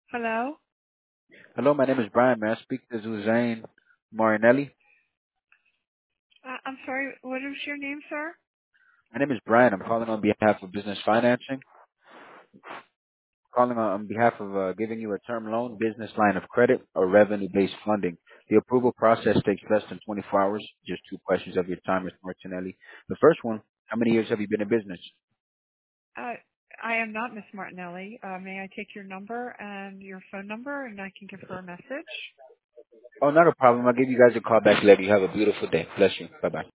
Hello? Hello, my name is Brian. May I speak to Suzanne Marinelli? I'm sorry, what is your name, sir? My name is Brian. I'm calling on behalf of Business Financing. Calling on behalf of giving you a term loan, business line of credit, or revenue-based funding. The approval process takes less than 24 hours. Just two questions of your time, Mr. Martinelli. The first one, how many years have you been in business? Uh, I am not Miss Martinelli. May I take your number and your phone number and I can give her a message? Oh, not a problem. I'll give you guys a call back later. You have a beautiful day. Bless you. Bye-bye.